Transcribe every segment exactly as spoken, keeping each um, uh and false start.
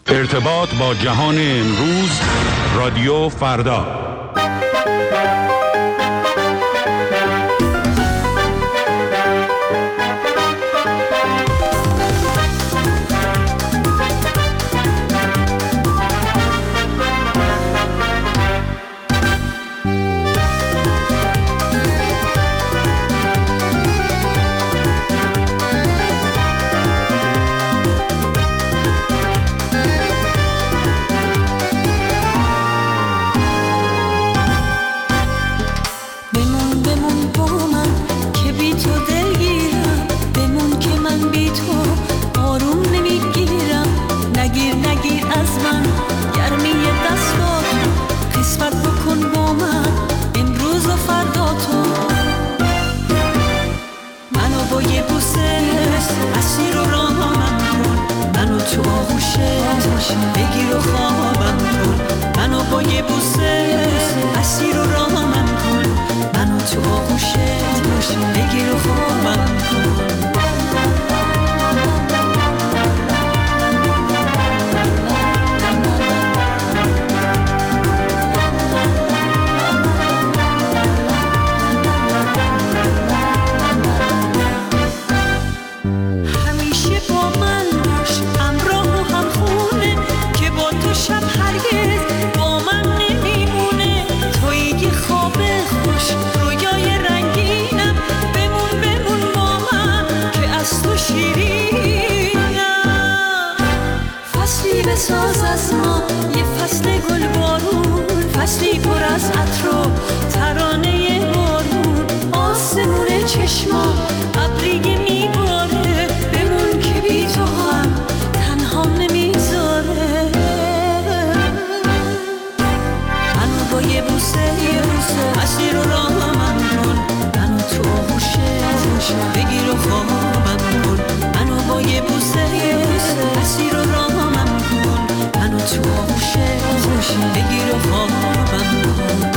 ارتباط با جهان امروز، رادیو فردا. بگیر و خوابم کن، منو با یه بوسه اسیر و رامم کن، منو تو آغوشت بگیر و خوابم کن. ساز از ما یه فصل گل بارون، فصلی پر از عطر و ترانه بارون، آسمون چشما ابریگه میباره، بمون که بی تو هم تنها نمیذاره. منو با یه بوسه یه بوسه اسیر و رامم کن، منو تو آغوشت بگیر و خوابم کن، منو با یه بوسه یه بوسه اسیر و رامم کن، منو تو آغوشت بگیر و خوابم کن.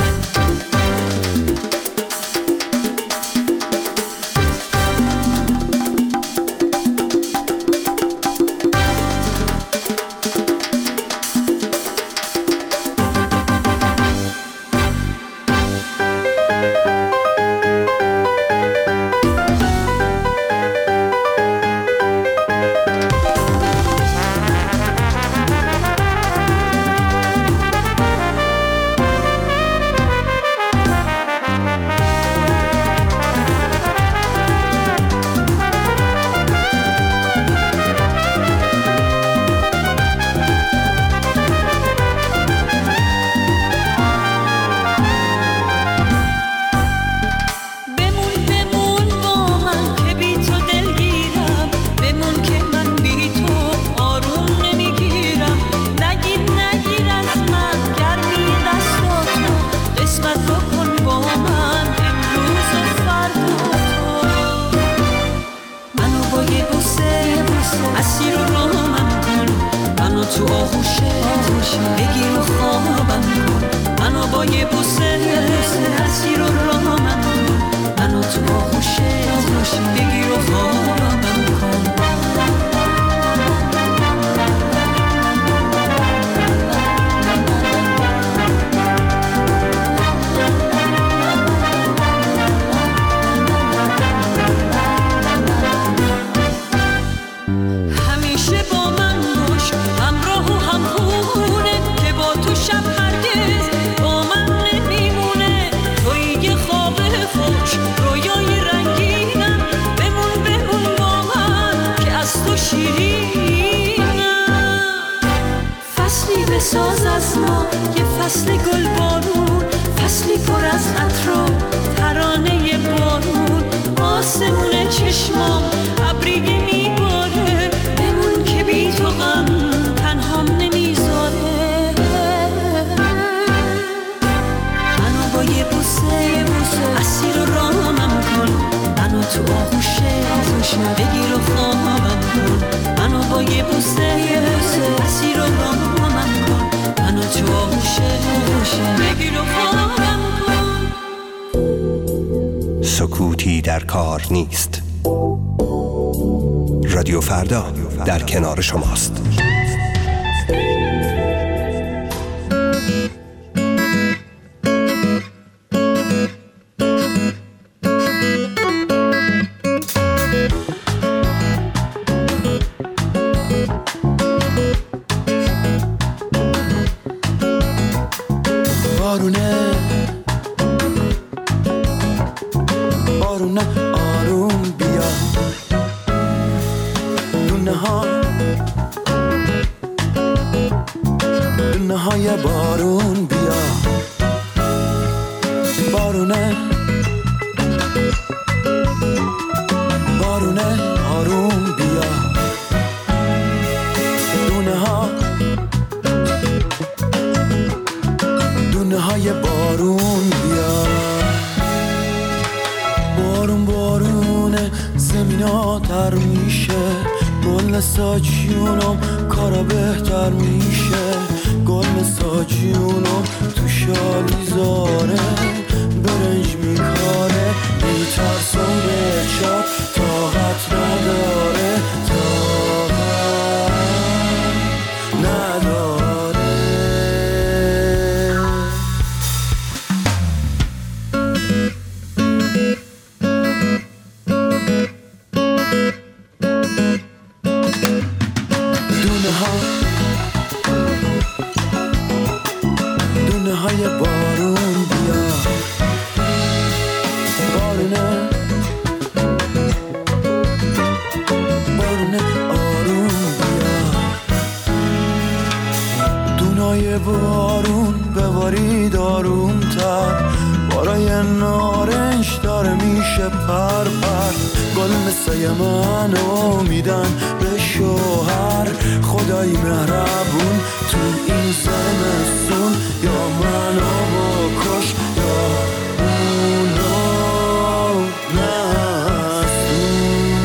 تو آغوشت بگیر و خوابم کن، منو با یه بوسه اسیر و رامم کن، منو تو آغوشت بگیر و خوابم کن. ساز از ما یه فصل گل بارون، فصلی پر از عطر و ترانه بارون، آسمون چشمام ابریگه میباره، بمون که بی تو غم تنهام نمیذاره. منو با یه بوسه یه بوسه اسیر و رامم کن، منو تو آغوشت بگیر و خوابم کن، منو با یه بوسه یه بوسه اسیر و رامم کن، منو تو آغوشت بگیر و خوابم کن. سکوتی در کار نیست. رادیو فردا در کنار شماست. های بارون بیا، بارونه بارونه آروم بیا، دونه ها دونه های بارون بیا. بارون بارونه زمینا تر میشه، گل ساجیونم کارا بهتر میشه، گل ساجیونم تو شالی زاره برنج میکاره، میترسم به چاک طاقت نداره، طاقت نداره. دونه ها دونه های بارون بیا، بارونه بارونه آروم بیا، دونای بارون ببارید آروم تر، بارای نارنج داره میشه پر پر، گل مثل منو میدن به شوهر، خدای مهربون تو این زمستون، یا منو بکش یا اونو نستون.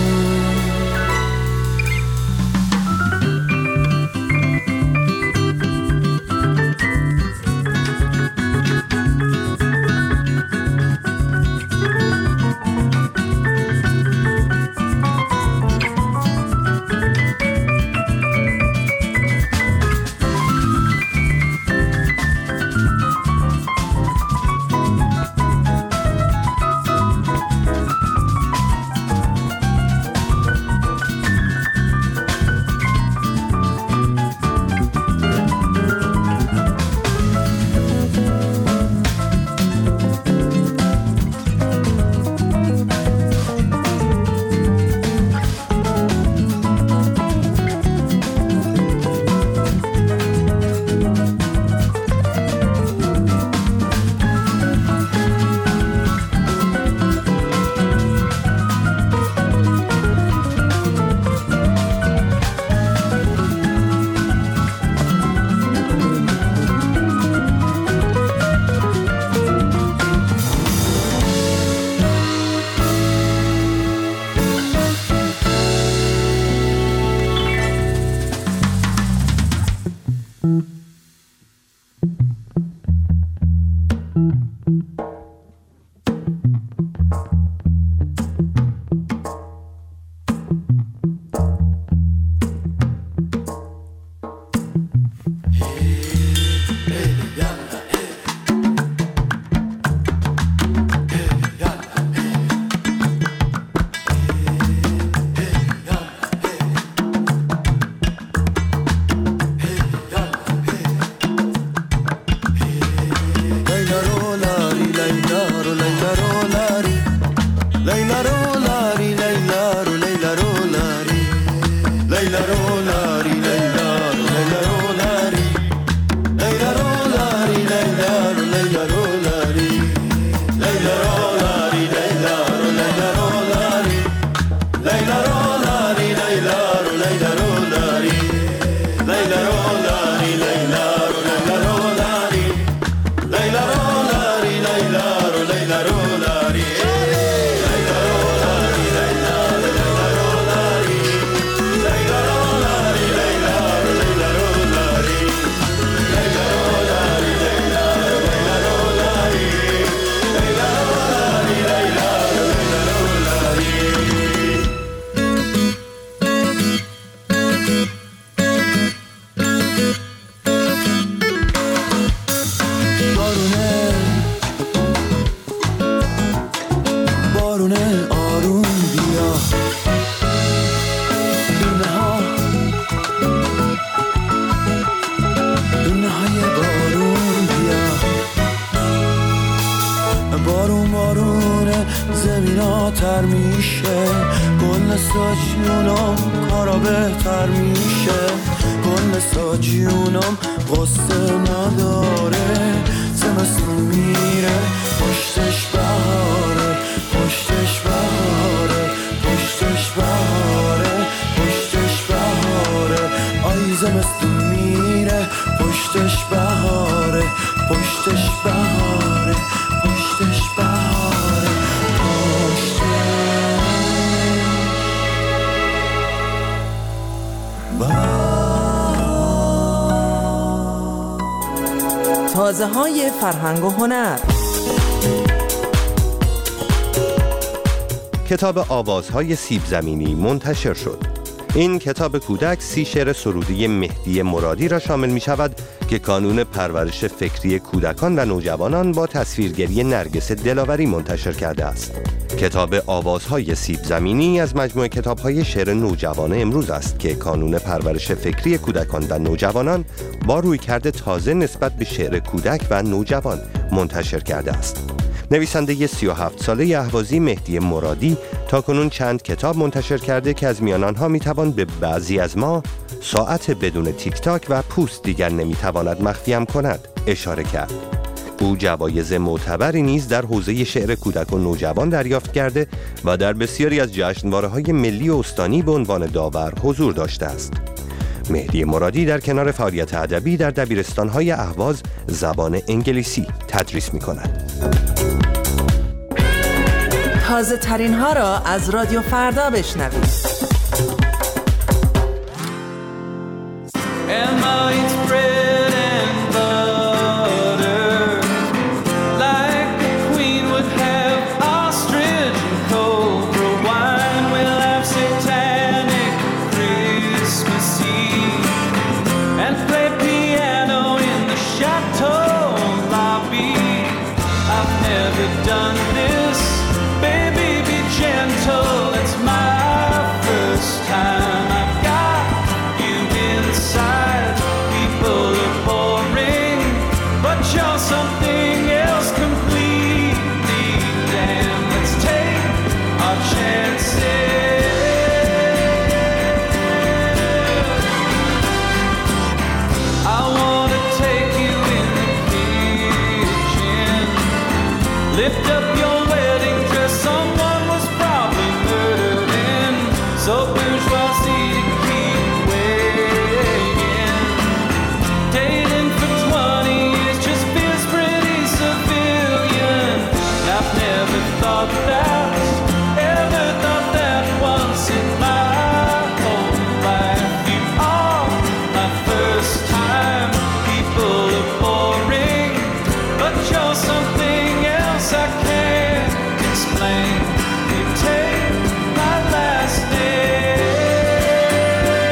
تر میشه، گل ساچونم کارا بهتر میشه، گل برسا جونم قصه نداره زمستون میره پشتش بهاره پشتش بهاره پشتش بهاره پشتش بهاره آی زمستون میره پشتش بهاره پشتش بهاره پشتش بهاره پشتش تازه های فرهنگ و هنر. کتاب آوازهای سیب زمینی منتشر شد. این کتاب کودک سی شعر سرودی مهدی مرادی را شامل می شود که کانون پرورش فکری کودکان و نوجوانان با تصویرگری نرگس دلاوری منتشر کرده است. کتاب آوازهای سیب زمینی از مجموعه کتاب‌های شعر نوجوان امروز است که کانون پرورش فکری کودکان و نوجوانان با رویکرد تازه نسبت به شعر کودک و نوجوان منتشر کرده است. نویسنده سی و هفت ساله اهوازی مهدی مرادی تاکنون چند کتاب منتشر کرده که از میان آنها میتوان به بعضی از ما، ساعت بدون تیک تاک و پوست دیگر نمیتواند مخفیم کند اشاره کرد. او جوایز معتبری نیز در حوزه شعر کودک و نوجوان دریافت کرده و در بسیاری از جشنواره‌های ملی و استانی به عنوان داور حضور داشته است. مهدی مرادی در کنار فعالیت ادبی در دبیرستان‌های اهواز زبان انگلیسی تدریس می‌کند. تازه ترین ها را از رادیو فردا بشنوید.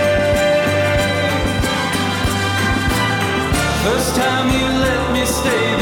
First time you let me stay